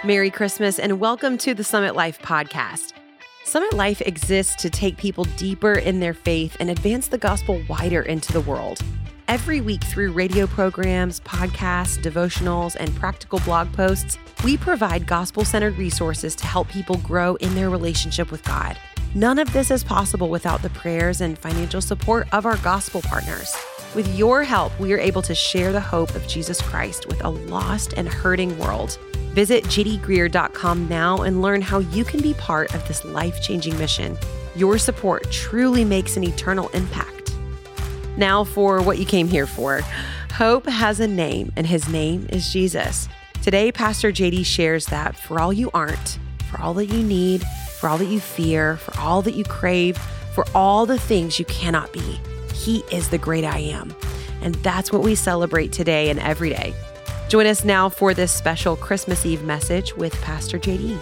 Merry Christmas and welcome to the Summit Life podcast. Summit Life exists to take people deeper in their faith and advance the gospel wider into the world. Every week through radio programs, podcasts, devotionals, and practical blog posts, we provide gospel-centered resources to help people grow in their relationship with God. None of this is possible without the prayers and financial support of our gospel partners. With your help, we are able to share the hope of Jesus Christ with a lost and hurting world. Visit jdgreer.com now and learn how you can be part of this life-changing mission. Your support truly makes an eternal impact. Now for what you came here for. Hope has a name, and his name is Jesus. Today, Pastor JD shares that for all you aren't, for all that you need, for all that you fear, for all that you crave, for all the things you cannot be, he is the great I am. And that's what we celebrate today and every day. Join us now for this special Christmas Eve message with Pastor JD.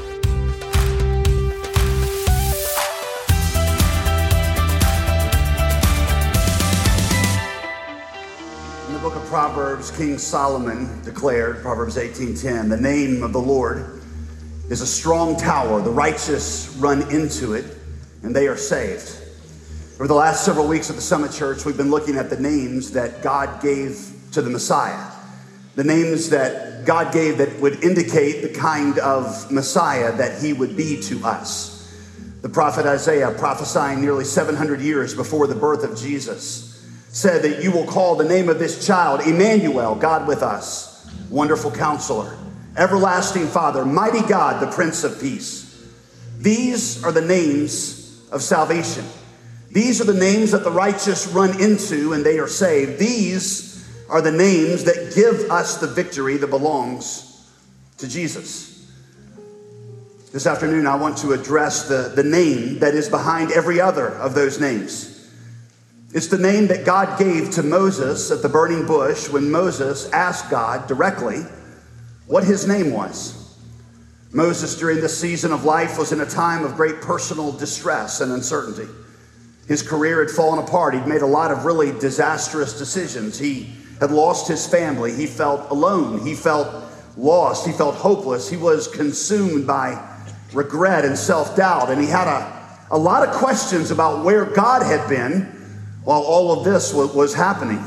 In the book of Proverbs, King Solomon declared, Proverbs 18:10, the name of the Lord is a strong tower. The righteous run into it, and they are saved. Over the last several weeks at the Summit Church, we've been looking at the names that God gave to the Messiah. The names that God gave that would indicate the kind of Messiah that he would be to us. The prophet Isaiah, prophesying nearly 700 years before the birth of Jesus, said that you will call the name of this child Emmanuel, God with us, Wonderful Counselor, Everlasting Father, Mighty God, the Prince of Peace. These are the names of salvation. These are the names that the righteous run into and they are saved. These are the names that give us the victory that belongs to Jesus. This afternoon, I want to address the name that is behind every other of those names. It's the name that God gave to Moses at the burning bush when Moses asked God directly what his name was. Moses, during this season of life, was in a time of great personal distress and uncertainty. His career had fallen apart. He'd made a lot of really disastrous decisions. He had lost his family. He felt alone. He felt lost. He felt hopeless. He was consumed by regret and self-doubt. And he had a lot of questions about where God had been while all of this was happening.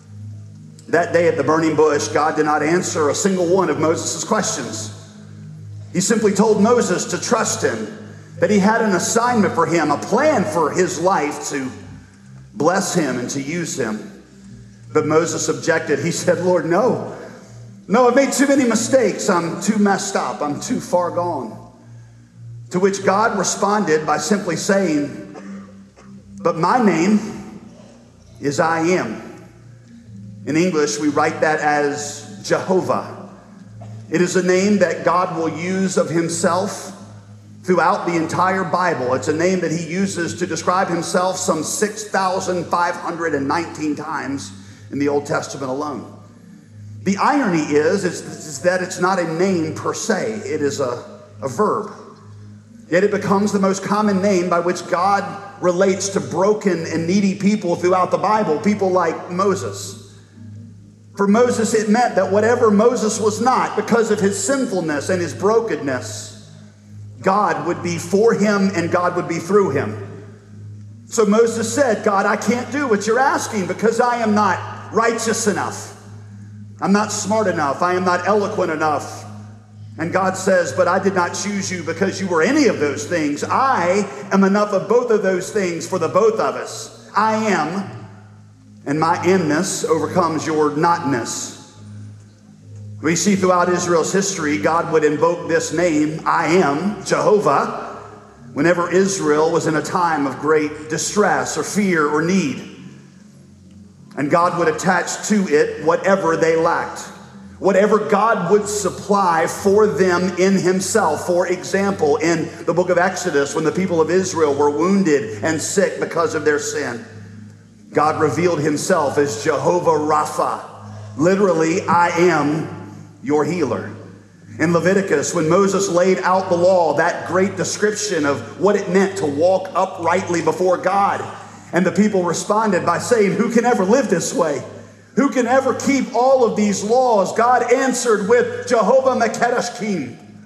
That day at the burning bush, God did not answer a single one of Moses' questions. He simply told Moses to trust him, that he had an assignment for him, a plan for his life to bless him and to use him. But Moses objected. He said, Lord, no, I've made too many mistakes. I'm too messed up. I'm too far gone. To which God responded by simply saying, but my name is I am. In English, we write that as Jehovah. It is a name that God will use of himself throughout the entire Bible. It's a name that he uses to describe himself some 6,519 times in the Old Testament alone. The irony is that it's not a name per se. It is a verb. Yet it becomes the most common name by which God relates to broken and needy people throughout the Bible, people like Moses. For Moses, it meant that whatever Moses was not, because of his sinfulness and his brokenness, God would be for him and God would be through him. So Moses said, God, I can't do what you're asking because I am not righteous enough. I'm not smart enough. I am not eloquent enough. And God says, but I did not choose you because you were any of those things. I am enough of both of those things for the both of us. I am, and my amness overcomes your notness. We see throughout Israel's history, God would invoke this name, I am, Jehovah, whenever Israel was in a time of great distress or fear or need. And God would attach to it whatever they lacked, whatever God would supply for them in himself. For example, in the book of Exodus, when the people of Israel were wounded and sick because of their sin, God revealed himself as Jehovah Rapha, literally, I am your healer. In Leviticus, when Moses laid out the law, that great description of what it meant to walk uprightly before God, and the people responded by saying, who can ever live this way? Who can ever keep all of these laws? God answered with Jehovah Mekadeshkim,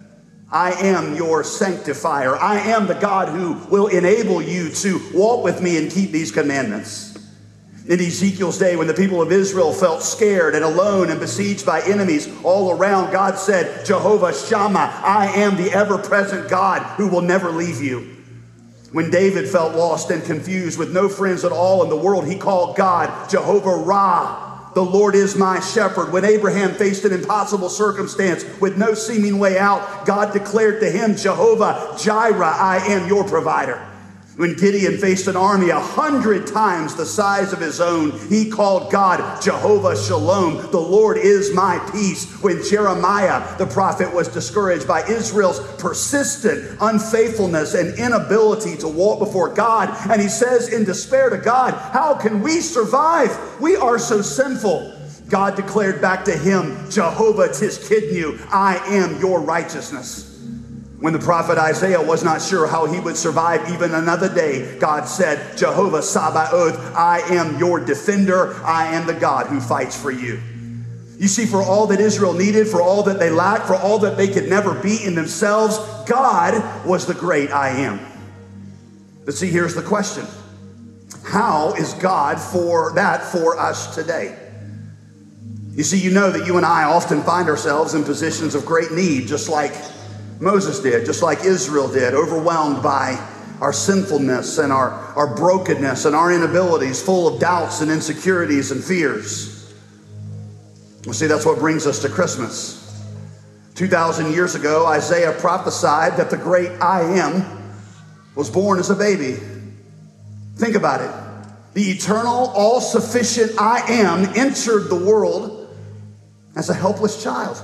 I am your sanctifier. I am the God who will enable you to walk with me and keep these commandments. In Ezekiel's day, when the people of Israel felt scared and alone and besieged by enemies all around, God said, Jehovah Shammah, I am the ever-present God who will never leave you. When David felt lost and confused with no friends at all in the world, he called God Jehovah Ra. The Lord is my shepherd. When Abraham faced an impossible circumstance with no seeming way out, God declared to him, Jehovah Jireh, I am your provider. When Gideon faced an army 100 times the size of his own, he called God Jehovah Shalom. The Lord is my peace. When Jeremiah, the prophet, was discouraged by Israel's persistent unfaithfulness and inability to walk before God, and he says in despair to God, how can we survive? We are so sinful. God declared back to him, Jehovah Tiskidnu, I am your righteousness. When the prophet Isaiah was not sure how he would survive even another day, God said, Jehovah Sabaoth, I am your defender. I am the God who fights for you. You see, for all that Israel needed, for all that they lacked, for all that they could never be in themselves, God was the great I am. But see, here's the question. How is God for us today? You see, you know that you and I often find ourselves in positions of great need, just like Moses did, just like Israel did, overwhelmed by our sinfulness and our brokenness and our inabilities, full of doubts and insecurities and fears. Well, see, that's what brings us to Christmas. 2,000 years ago, Isaiah prophesied that the great I am was born as a baby. Think about it. The eternal, all-sufficient I am entered the world as a helpless child.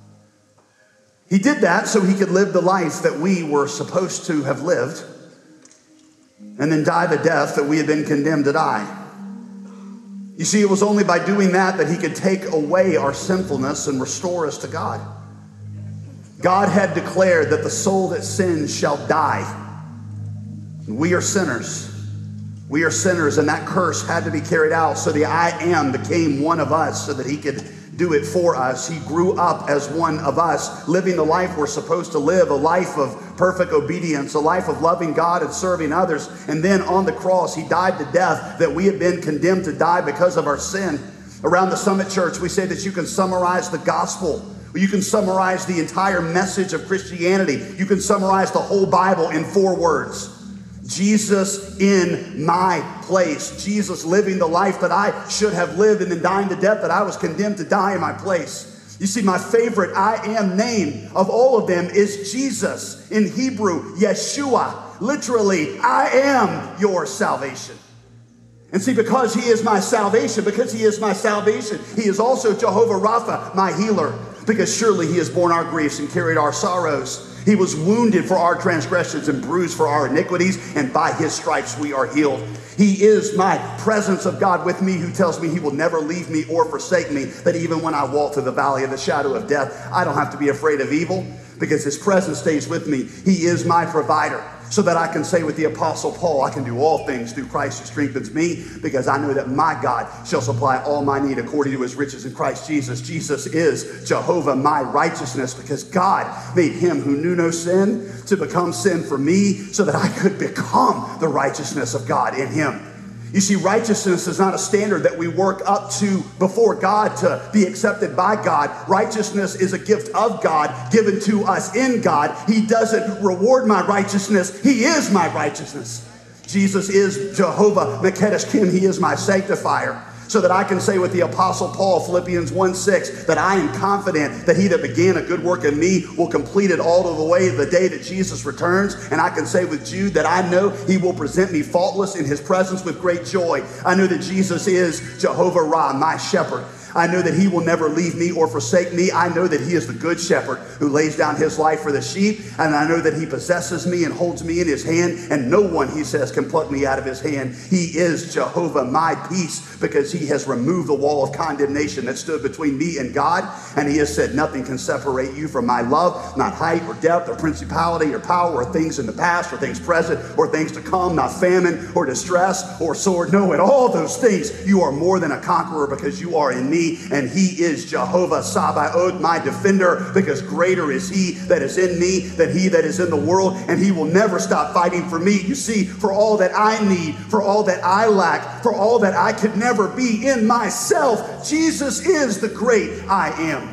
He did that so he could live the life that we were supposed to have lived and then die the death that we had been condemned to die. You see, it was only by doing that he could take away our sinfulness and restore us to God. God had declared that the soul that sins shall die. We are sinners. We are sinners, and that curse had to be carried out so the I am became one of us so that he could do it for us. He grew up as one of us, living the life we're supposed to live, a life of perfect obedience, a life of loving God and serving others. And then on the cross, he died the death that we had been condemned to die because of our sin. Around the Summit Church, we say that you can summarize the gospel. You can summarize the entire message of Christianity. You can summarize the whole Bible in 4 words. Jesus in my place. Jesus living the life that I should have lived and then dying the death that I was condemned to die in my place. You see, my favorite I am name of all of them is Jesus. In Hebrew, Yeshua. Literally, I am your salvation. And see, because he is my salvation, he is also Jehovah Rapha, my healer. Because surely he has borne our griefs and carried our sorrows. He was wounded for our transgressions and bruised for our iniquities, and by his stripes we are healed. He is my presence of God with me, who tells me he will never leave me or forsake me, that even when I walk through the valley of the shadow of death, I don't have to be afraid of evil, because his presence stays with me. He is my provider, so that I can say with the Apostle Paul, I can do all things through Christ who strengthens me, because I know that my God shall supply all my need according to his riches in Christ Jesus. Jesus is Jehovah, my righteousness, because God made him who knew no sin to become sin for me, so that I could become the righteousness of God in him. You see, righteousness is not a standard that we work up to before God to be accepted by God. Righteousness is a gift of God given to us in God. He doesn't reward my righteousness. He is my righteousness. Jesus is Jehovah Mekedesh Kim. He is my sanctifier. So that I can say with the Apostle Paul, Philippians 1:6, that I am confident that he that began a good work in me will complete it all to the way of the day that Jesus returns. And I can say with Jude that I know he will present me faultless in his presence with great joy. I know that Jesus is Jehovah Ra, my shepherd. I know that he will never leave me or forsake me. I know that he is the good shepherd who lays down his life for the sheep. And I know that he possesses me and holds me in his hand. And no one, he says, can pluck me out of his hand. He is Jehovah, my peace, because he has removed the wall of condemnation that stood between me and God. And he has said, nothing can separate you from my love, not height or depth or principality or power or things in the past or things present or things to come, not famine or distress or sword. No, in all those things, you are more than a conqueror because you are in me. me, and he is Jehovah Sabaoth, my defender, because greater is he that is in me than he that is in the world, and he will never stop fighting for me. You see, for all that I need, for all that I lack, for all that I could never be in myself, Jesus is the great I am.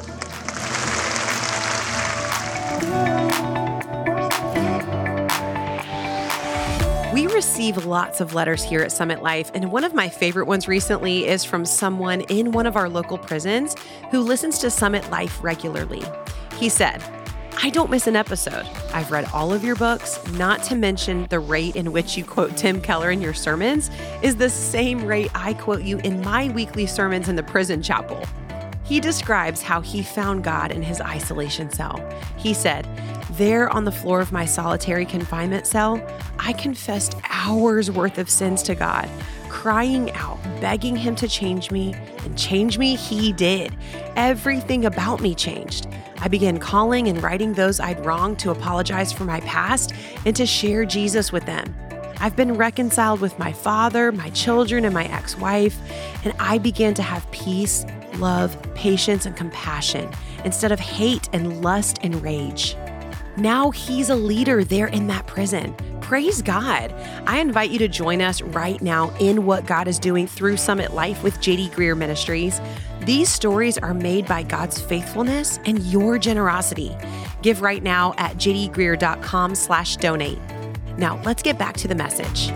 We receive lots of letters here at Summit Life, and one of my favorite ones recently is from someone in one of our local prisons who listens to Summit Life regularly. He said, "I don't miss an episode. I've read all of your books, not to mention the rate in which you quote Tim Keller in your sermons is the same rate I quote you in my weekly sermons in the prison chapel." He describes how he found God in his isolation cell. He said, "There on the floor of my solitary confinement cell, I confessed hours worth of sins to God, crying out, begging him to change me, and change me he did. Everything about me changed. I began calling and writing those I'd wronged to apologize for my past and to share Jesus with them. I've been reconciled with my father, my children, and my ex-wife, and I began to have peace, love, patience, and compassion instead of hate and lust and rage. Now he's a leader there in that prison. Praise God. I invite you to join us right now in what God is doing through Summit Life with J.D. Greear Ministries. These stories are made by God's faithfulness and your generosity. Give right now at jdgreear.com/donate. Now let's get back to the message.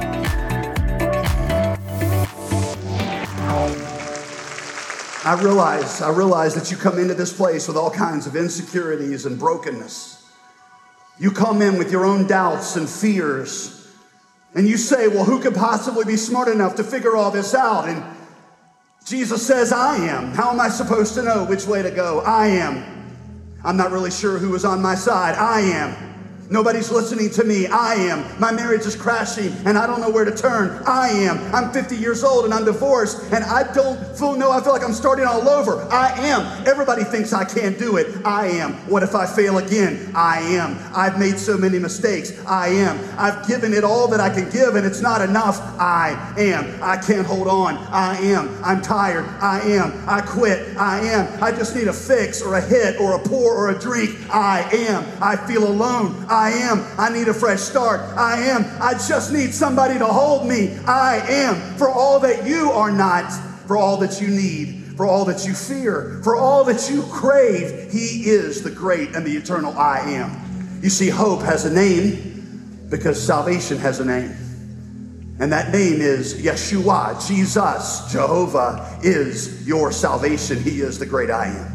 I realize that you come into this place with all kinds of insecurities and brokenness. You come in with your own doubts and fears, and you say, well, who could possibly be smart enough to figure all this out? And Jesus says, I am. How am I supposed to know which way to go? I am. I'm not really sure who is on my side. I am. Nobody's listening to me. I am. My marriage is crashing and I don't know where to turn. I am. I'm 50 years old and I'm divorced and I feel like I'm starting all over. I am. Everybody thinks I can't do it. I am. What if I fail again? I am. I've made so many mistakes. I am. I've given it all that I can give and it's not enough. I am. I can't hold on. I am. I'm tired. I am. I quit. I am. I just need a fix or a hit or a pour or a drink. I am. I feel alone. I am. I need a fresh start. I am. I just need somebody to hold me. I am. For all that you are not, for all that you need, for all that you fear, for all that you crave, he is the great and the eternal I am. You see, hope has a name because salvation has a name. And that name is Yeshua, Jesus. Jehovah is your salvation. He is the great I am.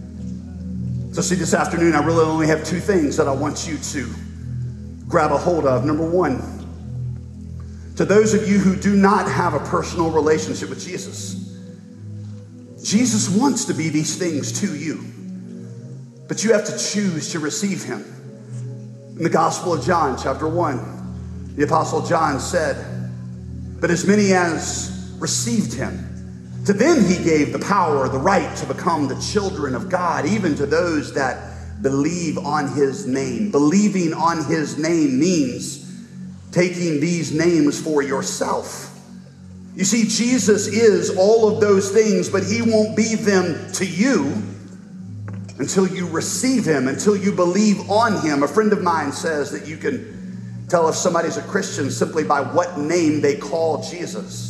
So see, this afternoon, I really only have two things that I want you to grab a hold of. Number one, to those of you who do not have a personal relationship with Jesus, Jesus wants to be these things to you, but you have to choose to receive him. In the Gospel of John, chapter 1, the Apostle John said, but as many as received him, to them he gave the power, the right to become the children of God, even to those that believe on his name. Believing on his name means taking these names for yourself. You see, Jesus is all of those things, but he won't be them to you until you receive him, until you believe on him. A friend of mine says that you can tell if somebody's a Christian simply by what name they call Jesus.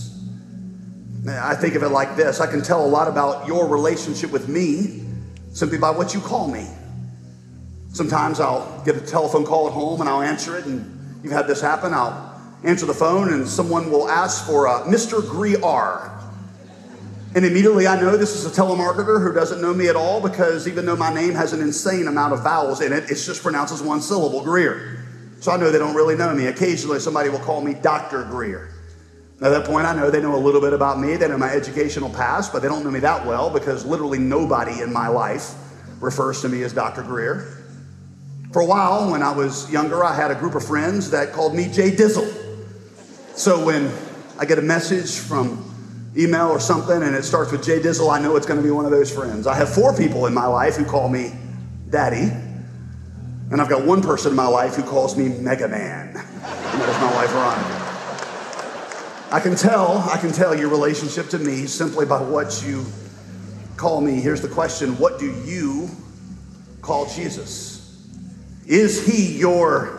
I think of it like this. I can tell a lot about your relationship with me simply by what you call me. Sometimes I'll get a telephone call at home and I'll answer it, and you've had this happen. I'll answer the phone and someone will ask for Mr. Greear. And immediately I know this is a telemarketer who doesn't know me at all, because even though my name has an insane amount of vowels in it, it's just pronounced as one syllable, Greear. So I know they don't really know me. Occasionally somebody will call me Dr. Greear. At that point, I know they know a little bit about me. They know my educational past, but they don't know me that well, because literally nobody in my life refers to me as Dr. Greear. For a while, when I was younger, I had a group of friends that called me Jay Dizzle. So when I get a message from email or something and it starts with Jay Dizzle, I know it's going to be one of those friends. I have 4 people in my life who call me Daddy, and I've got one person in my life who calls me Mega Man, and that is my wife, Veronica. I can tell your relationship to me simply by what you call me. Here's the question: what do you call Jesus? Is he your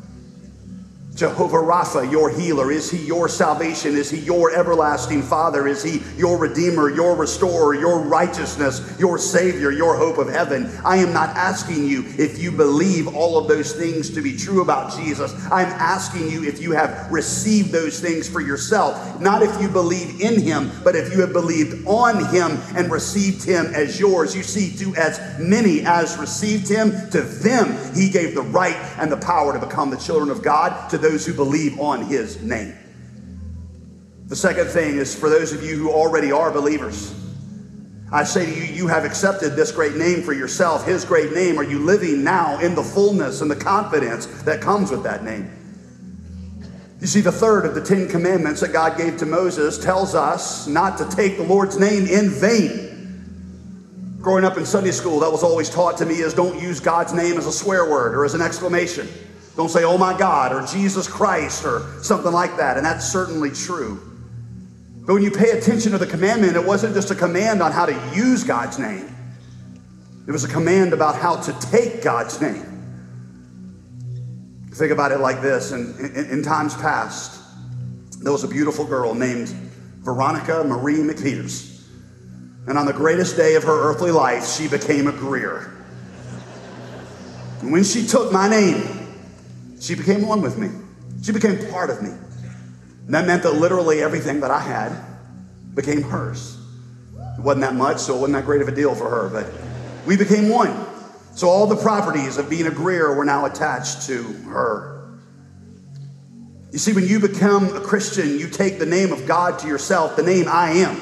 Jehovah Rapha, your healer? Is he your salvation? Is he your everlasting Father? Is he your Redeemer, your Restorer, your righteousness, your Savior, your hope of heaven? I am not asking you if you believe all of those things to be true about Jesus. I'm asking you if you have received those things for yourself. Not if you believe in him, but if you have believed on him and received him as yours. You see, to as many as received him, to them he gave the right and the power to become the children of God, to those who believe on his name. The second thing is, for those of you who already are believers, I say to you, you have accepted this great name for yourself, his great name. Are you living now in the fullness and the confidence that comes with that name? You see, the third of the 10 commandments that God gave to Moses tells us not to take the Lord's name in vain. Growing up in Sunday school, that was always taught to me is don't use God's name as a swear word or as an exclamation. Don't say, oh my God, or Jesus Christ, or something like that. And that's certainly true. But when you pay attention to the commandment, it wasn't just a command on how to use God's name. It was a command about how to take God's name. Think about it like this. In times past, there was a beautiful girl named Veronica Marie McPeters. And on the greatest day of her earthly life, she became a Greer. And when she took my name, she became one with me. She became part of me. And that meant that literally everything that I had became hers. It wasn't that much, so it wasn't that great of a deal for her, but we became one. So all the properties of being a Greer were now attached to her. You see, when you become a Christian, you take the name of God to yourself, the name I am.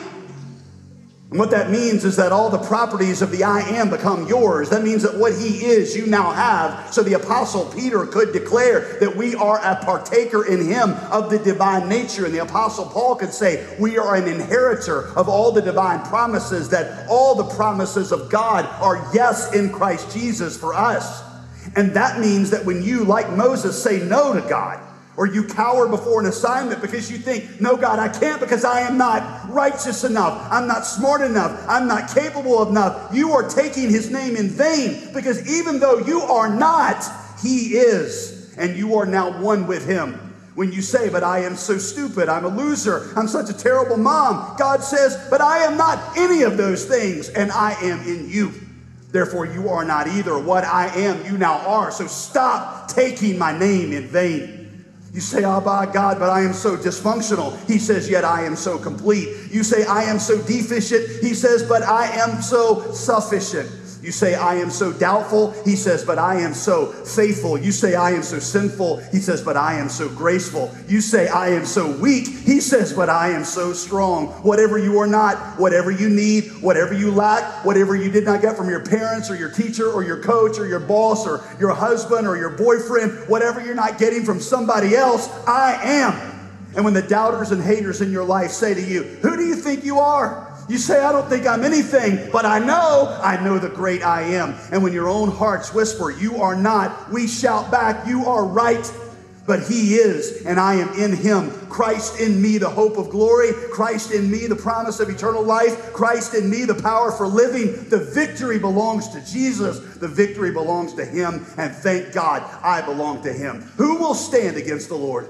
And what that means is that all the properties of the I am become yours. That means that what he is, you now have. So the Apostle Peter could declare that we are a partaker in him of the divine nature. And the Apostle Paul could say we are an inheritor of all the divine promises, that all the promises of God are yes in Christ Jesus for us. And that means that when you, like Moses, say no to God, or you cower before an assignment because you think, no, God, I can't because I am not righteous enough. I'm not smart enough. I'm not capable enough. You are taking his name in vain, because even though you are not, he is. And you are now one with him. When you say, but I am so stupid, I'm a loser, I'm such a terrible mom, God says, but I am not any of those things, and I am in you. Therefore, you are not either. What I am, you now are. So stop taking my name in vain. You say, oh, by God, but I am so dysfunctional. He says, yet I am so complete. You say, I am so deficient. He says, but I am so sufficient. You say, I am so doubtful. He says, but I am so faithful. You say, I am so sinful. He says, but I am so graceful. You say, I am so weak. He says, but I am so strong. Whatever you are not, whatever you need, whatever you lack, whatever you did not get from your parents or your teacher or your coach or your boss or your husband or your boyfriend, whatever you're not getting from somebody else, I am. And when the doubters and haters in your life say to you, who do you think you are? You say, I don't think I'm anything, but I know the great I am. And when your own hearts whisper, you are not, we shout back, you are right. But he is, and I am in him. Christ in me, the hope of glory. Christ in me, the promise of eternal life. Christ in me, the power for living. The victory belongs to Jesus. The victory belongs to him. And thank God I belong to him. Who will stand against the Lord?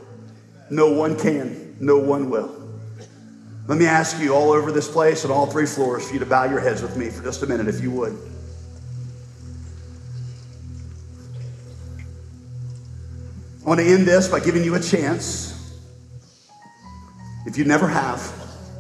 No one can. No one will. Let me ask you all over this place and all 3 floors for you to bow your heads with me for just a minute, if you would. I want to end this by giving you a chance, if you never have,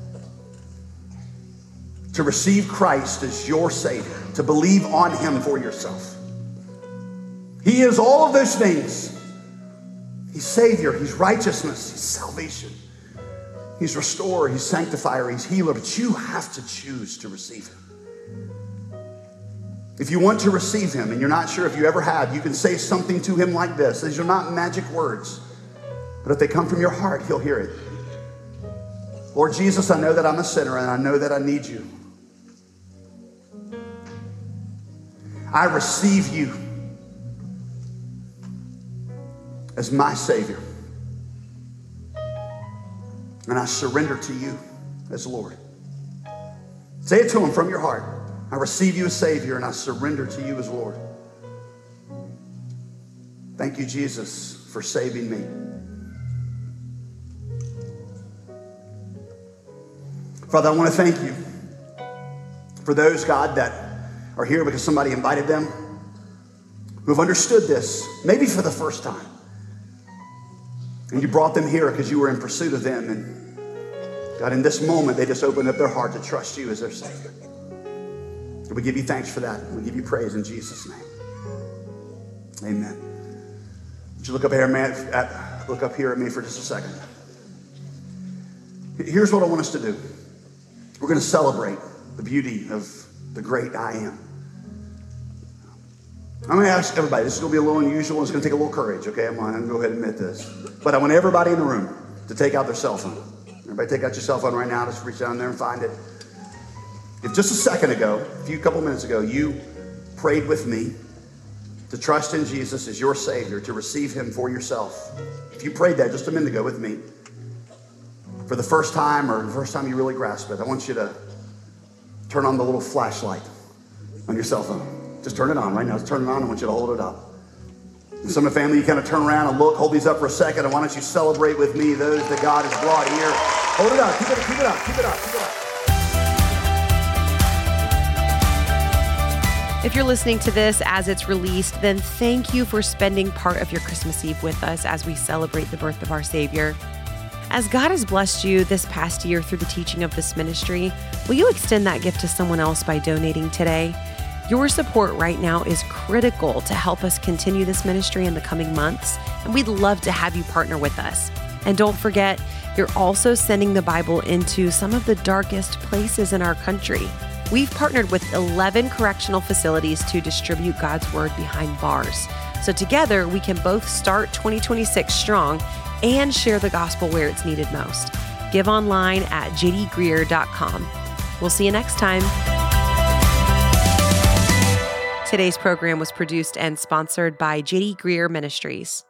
to receive Christ as your Savior, to believe on him for yourself. He is all of those things. He's Savior, he's righteousness, he's salvation. He's restorer, he's sanctifier, he's healer, but you have to choose to receive him. If you want to receive him and you're not sure if you ever have, you can say something to him like this. These are not magic words, but if they come from your heart, he'll hear it. Lord Jesus, I know that I'm a sinner and I know that I need you. I receive you as my Savior. and I surrender to you as Lord. Say it to him from your heart. I receive you as Savior, and I surrender to you as Lord. Thank you, Jesus, for saving me. Father, I want to thank you for those, God, that are here because somebody invited them, who have understood this, maybe for the first time. And you brought them here because you were in pursuit of them. And God, in this moment, they just opened up their heart to trust you as their Savior. And we give you thanks for that. We give you praise in Jesus' name. Amen. Would you look up here, man? Look up here at me for just a second. Here's what I want us to do. We're going to celebrate the beauty of the great I am. I'm going to ask everybody, this is going to be a little unusual, it's going to take a little courage, okay? I'm going to go ahead and admit this. But I want everybody in the room to take out their cell phone. Everybody take out your cell phone right now, just reach down there and find it. If just a second ago, a couple minutes ago, you prayed with me to trust in Jesus as your Savior, to receive him for yourself. If you prayed that just a minute ago with me, for the first time or the first time you really grasp it, I want you to turn on the little flashlight on your cell phone. Just turn it on right now. Just turn it on. I want you to hold it up. And some of the family, you kind of turn around and look, hold these up for a second. And why don't you celebrate with me those that God has brought here. Hold it up. Keep it up. Keep it up. Keep it up. Keep it up. If you're listening to this as it's released, then thank you for spending part of your Christmas Eve with us as we celebrate the birth of our Savior. As God has blessed you this past year through the teaching of this ministry, will you extend that gift to someone else by donating today? Your support right now is critical to help us continue this ministry in the coming months, and we'd love to have you partner with us. And don't forget, you're also sending the Bible into some of the darkest places in our country. We've partnered with 11 correctional facilities to distribute God's word behind bars. So together, we can both start 2026 strong and share the gospel where it's needed most. Give online at jdgreear.com. We'll see you next time. Today's program was produced and sponsored by J.D. Greear Ministries.